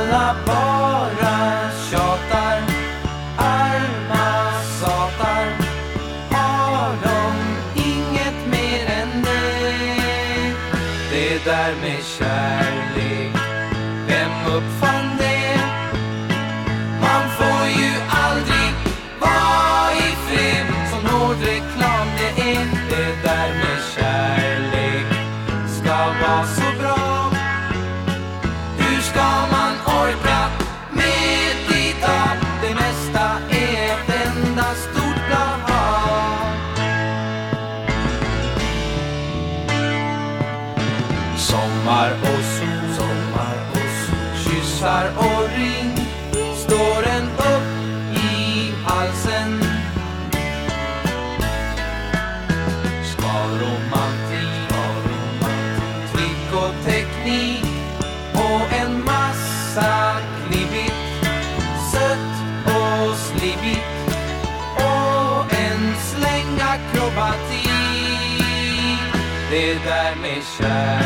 Alla bara tjatar, arma satar. Har de inget mer än det? Det där med kärlek, vem uppfann det? Man får ju aldrig vara i fred. Som hård reklam det är. Det där med kärlek ska vara så bra. Hur ska man orka med ditt av? Det mesta är ett enda stort blaha. Sommar och sol, kyssar och ring. Står en upp i halsen. Ska romantik, trick och teknik och en massa klibbigt, sött och slibbigt och en släng akrobatik. Det där med kärlek